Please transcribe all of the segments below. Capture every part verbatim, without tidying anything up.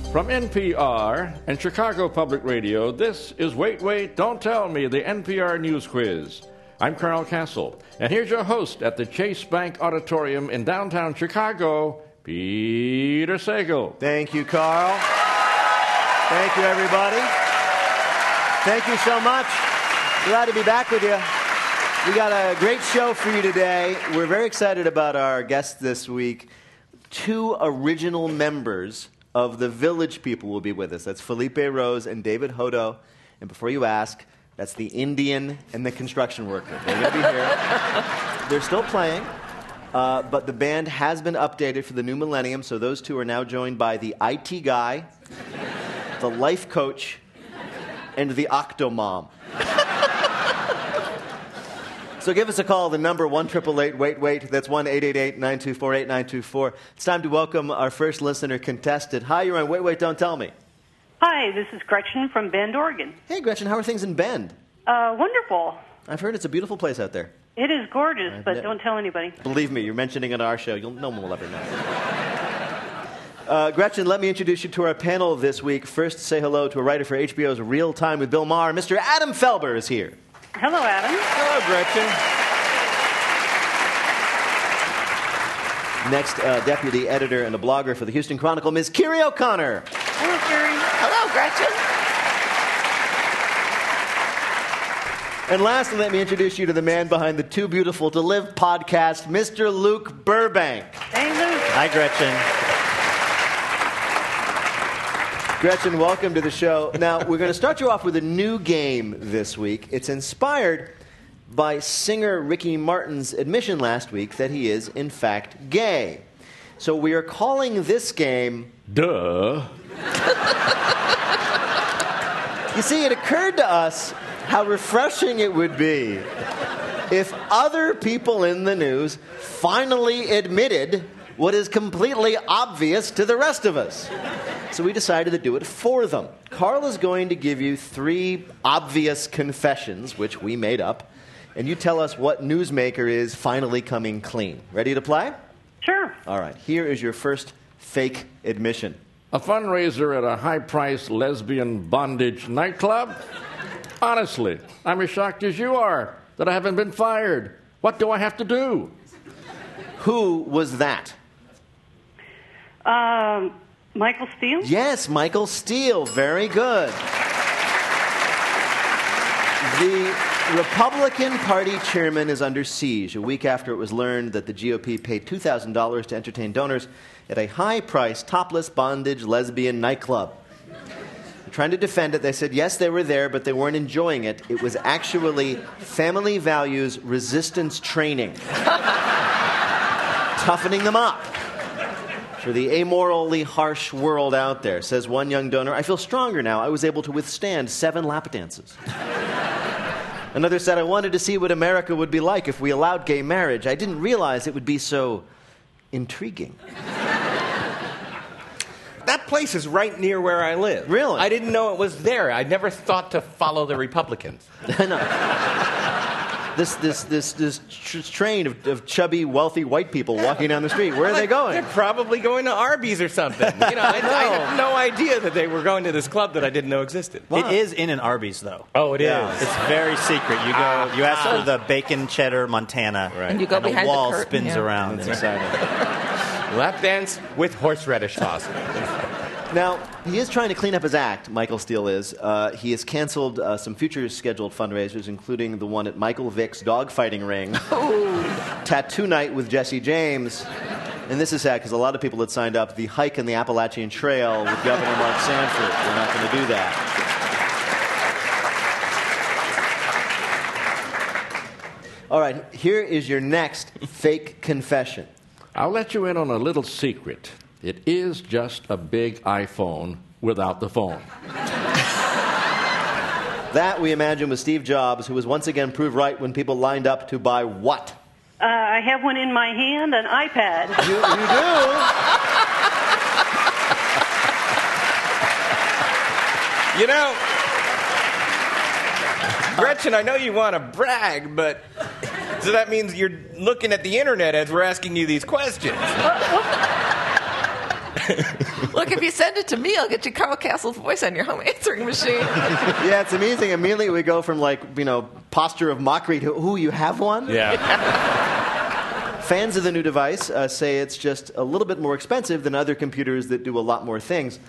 From N P R and Chicago Public Radio, this is Wait, Wait, Don't Tell Me, the N P R News Quiz. I'm Carl Castle, and here's your host at the Chase Bank Auditorium in downtown Chicago, Peter Sagal. Thank you, Carl. Thank you, everybody. Thank you so much. Glad to be back with you. We got a great show for you today. We're very excited about our guests this week. Two original members of the Village People will be with us. That's Felipe Rose and David Hodo. And before you ask, that's the Indian and the construction worker. They're going to be here. They're still playing, uh, but the band has been updated for the new millennium, so those two are now joined by the I T guy, the life coach, and the Octomom. So give us a call, the number one eight eight eight, wait, wait. That's one eight eight eight, nine two four, eight nine two four. It's time to welcome our first listener contestant. Hi, you're on Wait, Wait, Don't Tell Me. Hi, this is Gretchen from Bend, Oregon. Hey, Gretchen, how are things in Bend? Uh, wonderful. I've heard it's a beautiful place out there. It is gorgeous, I've but ne- don't tell anybody. Believe me, you're mentioning it on our show. You'll, no one will ever know. Uh, Gretchen, let me introduce you to our panel this week. First, say hello to a writer for H B O's Real Time with Bill Maher. Mister Adam Felber is here. Hello, Adam. Hello, Gretchen. Next, uh, deputy editor and a blogger for the Houston Chronicle, Miz Kiri O'Connor. Hello, Kiri. Hello, Gretchen. And lastly, let me introduce you to the man behind the Too Beautiful to Live podcast, Mister Luke Burbank. Hey, Luke. Hi, Gretchen. Gretchen, welcome to the show. Now, we're going to start you off with a new game this week. It's inspired by singer Ricky Martin's admission last week that he is, in fact, gay. So we are calling this game... Duh. You see, it occurred to us how refreshing it would be if other people in the news finally admitted what is completely obvious to the rest of us. So we decided to do it for them. Carl is going to give you three obvious confessions, which we made up, and you tell us what newsmaker is finally coming clean. Ready to play? Sure. All right, here is your first fake admission. A fundraiser at a high-priced lesbian bondage nightclub? Honestly, I'm as shocked as you are that I haven't been fired. What do I have to do? Who was that? Um, Michael Steele? Yes, Michael Steele. Very good. The Republican Party chairman is under siege a week after it was learned that the G O P paid two thousand dollars to entertain donors at a high-priced, topless bondage lesbian nightclub. Trying to defend it, they said, yes, they were there, but they weren't enjoying it. It was actually family values resistance training. Toughening them up for the amorally harsh world out there. Says one young donor, I feel stronger now. I was able to withstand seven lap dances. Another said, I wanted to see what America would be like if we allowed gay marriage. I didn't realize it would be so intriguing. That place is right near where I live. Really? I didn't know it was there. I never thought to follow the Republicans. No. This this this this tr- train of, of chubby, wealthy white people walking down the street. Where are they going? They're probably going to Arby's or something. You know, I, I had no idea that they were going to this club that I didn't know existed. Wow. It is in an Arby's, though. Oh, it Yeah. is. It's very secret. You go, you ask for the bacon cheddar Montana, Right. And you go and the behind the wall curtain, spins yeah. around. That's exciting. Lap dance with horseradish sauce. Now, he is trying to clean up his act, Michael Steele is. Uh, he has canceled uh, some future scheduled fundraisers, including the one at Michael Vick's dogfighting ring, Tattoo Night with Jesse James, and this is sad because a lot of people had signed up, the hike in the Appalachian Trail with Governor Mark Sanford. We're not going to do that. All right, here is your next fake confession. I'll let you in on a little secret. It is just a big iPhone without the phone. That, we imagine, was Steve Jobs, who was once again proved right when people lined up to buy what? Uh, I have one in my hand, an iPad. You, you do? You know, Gretchen, I know you want to brag, but so that means you're looking at the internet as we're asking you these questions. Look, if you send it to me, I'll get you Carl Castle's voice on your home answering machine. Yeah, it's amazing. Immediately we go from, like, you know, posture of mockery to, ooh, you have one? Yeah. Fans of the new device uh, say it's just a little bit more expensive than other computers that do a lot more things.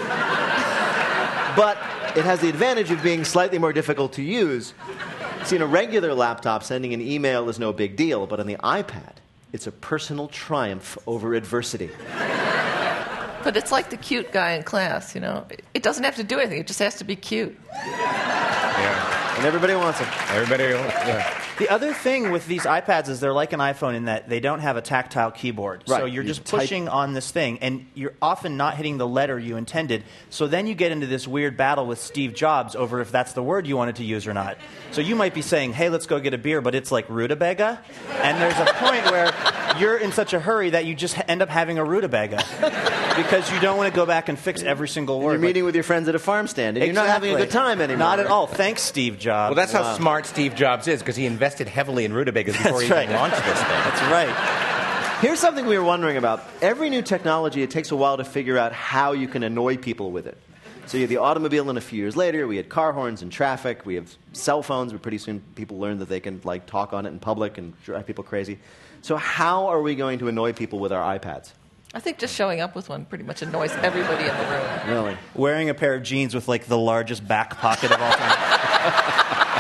But it has the advantage of being slightly more difficult to use. See, in a regular laptop, sending an email is no big deal, but on the iPad, it's a personal triumph over adversity. But it's like the cute guy in class, you know. It doesn't have to do anything. It just has to be cute. Yeah. And everybody wants them. Everybody, yeah. The other thing with these iPads is they're like an iPhone in that they don't have a tactile keyboard. Right. So you're You just type- pushing on this thing, and you're often not hitting the letter you intended. So then you get into this weird battle with Steve Jobs over if that's the word you wanted to use or not. So you might be saying, hey, let's go get a beer, but it's like rutabaga. And there's a point where you're in such a hurry that you just end up having a rutabaga because you don't want to go back and fix every single word. You're meeting with your friends at a farm stand, and you're not having a good time anymore. Not at all. Thanks, Steve Jobs. Well, that's how smart Steve Jobs is, because he invested heavily in rutabagas before That's he right. even launched this thing. That's right. Here's something we were wondering about. Every new technology, it takes a while to figure out how you can annoy people with it. So you had the automobile, and a few years later, we had car horns and traffic. We have cell phones, but pretty soon people learn that they can, like, talk on it in public and drive people crazy. So how are we going to annoy people with our iPads? I think just showing up with one pretty much annoys everybody in the room. Really? Wearing a pair of jeans with, like, the largest back pocket of all time.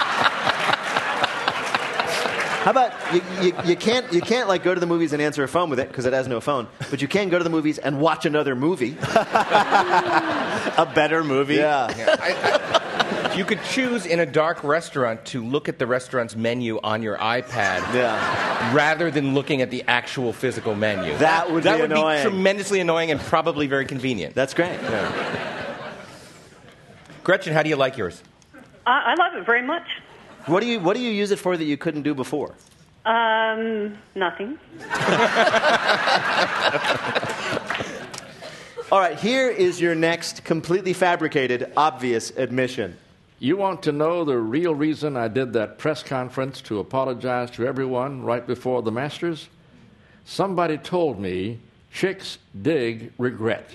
How about you, you, you can't you can't like go to the movies and answer a phone with it because it has no phone, but you can go to the movies and watch another movie. A better movie? Yeah. Yeah, I, I, you could choose in a dark restaurant to look at the restaurant's menu on your iPad Yeah. rather than looking at the actual physical menu. That would that be would annoying. be tremendously annoying and probably very convenient. That's great. Gretchen, how do you like yours? I, I love it very much. What do you what do you use it for that you couldn't do before? Um, nothing. All right, here is your next completely fabricated, obvious admission. You want to know the real reason I did that press conference to apologize to everyone right before the Masters? Somebody told me chicks dig regret.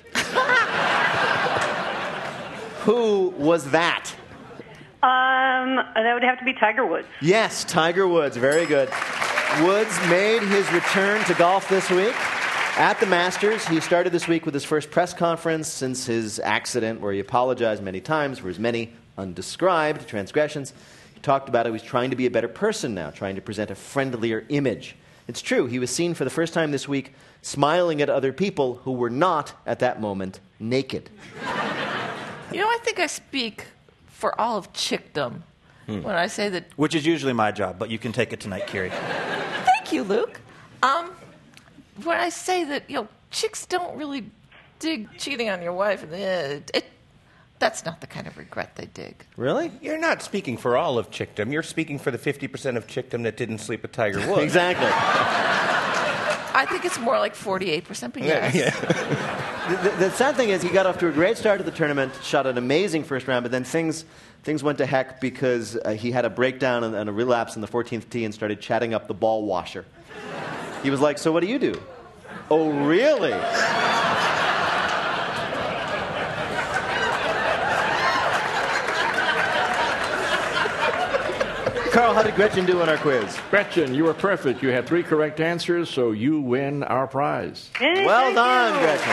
Who was that? Um, that would have to be Tiger Woods. Yes, Tiger Woods. Very good. Woods made his return to golf this week at the Masters. He started this week with his first press conference since his accident, where he apologized many times for his many undescribed transgressions. He talked about how he's trying to be a better person now, trying to present a friendlier image. It's true, he was seen for the first time this week smiling at other people who were not, at that moment, naked. You know, I think I speak for all of chickdom when I say that. Which is usually my job, but you can take it tonight, Kiri. Thank you, Luke. Um, when I say that, you know, chicks don't really dig cheating on your wife, and it, it, that's not the kind of regret they dig. Really? You're not speaking for all of chickdom. You're speaking for the fifty percent of chickdom that didn't sleep with Tiger Woods. Exactly. I think it's more like forty-eight percent, but yes. Yeah, yeah. The, the, the sad thing is he got off to a great start at the tournament, shot an amazing first round, but then things things went to heck because uh, he had a breakdown and, and a relapse in the fourteenth tee and started chatting up the ball washer. He was like, so what do you do? Oh, really? Carl, how did Gretchen do on our quiz? Gretchen, you were perfect. You had three correct answers, so you win our prize. Hey, Well thank done, you. Gretchen.